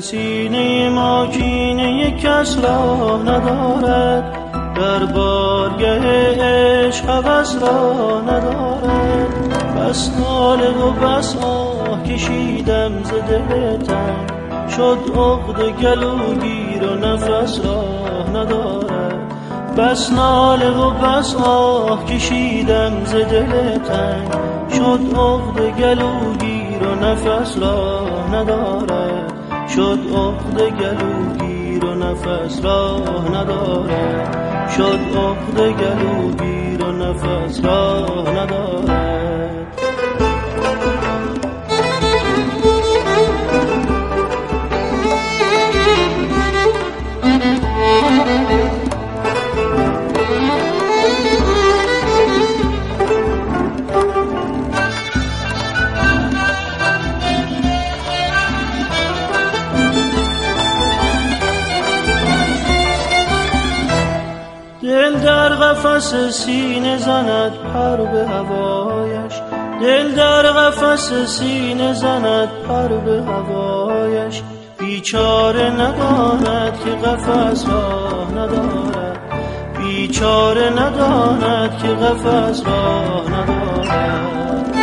سینه ما کینه کس را ندارد، در بارگه عشق هوس را ندارد. بس ناله و بس آه کشیدم ز دل تنگ، شد عقده گلوگیر و نفس را ندارد. بس ناله و بس آه کشیدم ز دل تنگ، شد عقده گلوگیر و نفس را ندارد. شد عقده گلوگیر و نفس را ندارد. شد عقده گلوگیر و نفس را ندارد. دل در قفس سینه زند پر به هوایش، دل در قفس سینه زند پر به هوایش. بیچاره نداند که قفس راه ندارد، بیچاره نداند که قفس راه ندارد.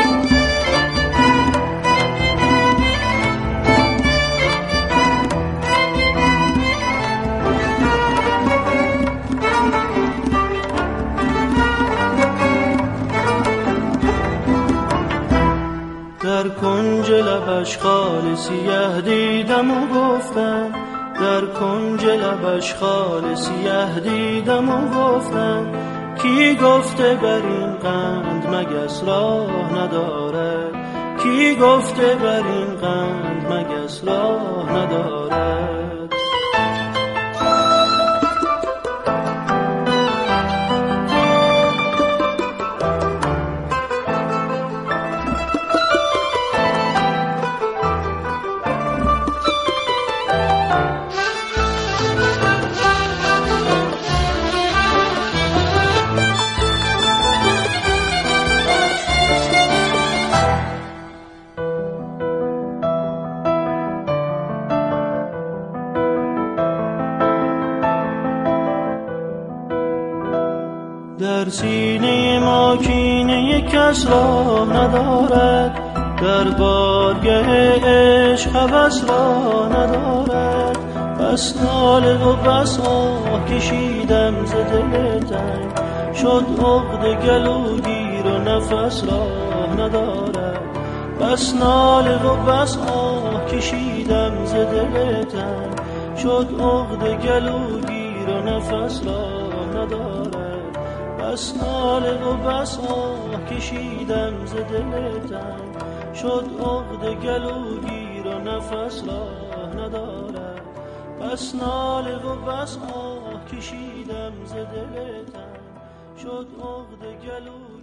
در کنج لبش خال سیه دیدم و گفتم، در کنج لبش خال سیه دیدم و گفتم، کی گفته بر این قند مگس راه ندارد، کی گفته بر این قند مگس راه ندارد. در سینه ما کینه کس را ندارد، در بارگه عشق هوس را ندارد. بس ناله و بس آه کشیدم ز دل تنگ، شد عقده گلوگیر و نفس را ندارد. بس ناله و بس آه کشیدم ز دل تنگ، شد عقده گلوگیر و نفس را ندارد. بس ناله و بس آه کشیدم ز دل تنگ، شد عقده گلوگیر و نفس را ندارد. بس ناله و بس آه کشیدم ز دل تنگ، شد عقده گلوگیر